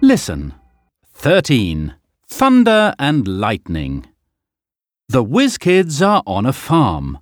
Listen. 13. Thunder and lightning. The Whiz Kids are on a farm.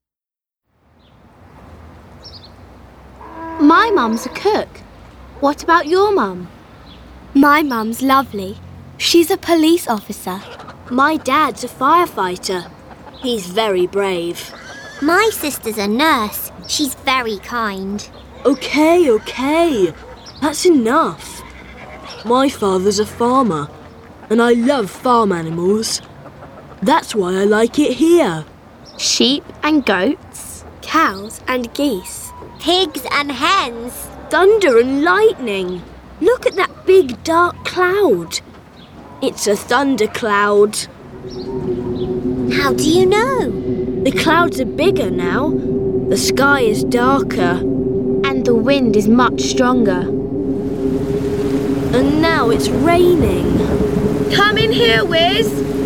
My mum's a cook. What about your mum? My mum's lovely. She's a police officer. My dad's a firefighter. He's very brave. My sister's a nurse. She's very kind. Okay. That's enough. My father's a farmer, and I love farm animals. That's why I like it here. Sheep and goats. Cows and geese. Pigs and hens. Thunder and lightning. Look at that big dark cloud. It's a thundercloud. How do you know? The clouds are bigger now. The sky is darker. And the wind is much stronger. And now it's raining. Come in here, Whiz!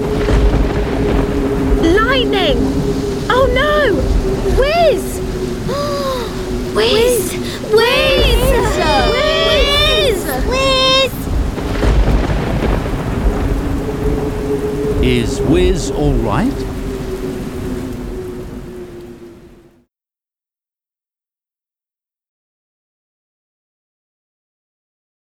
Lightning! Oh no! Whiz! Whiz! Whiz! Whiz! Is Whiz all right?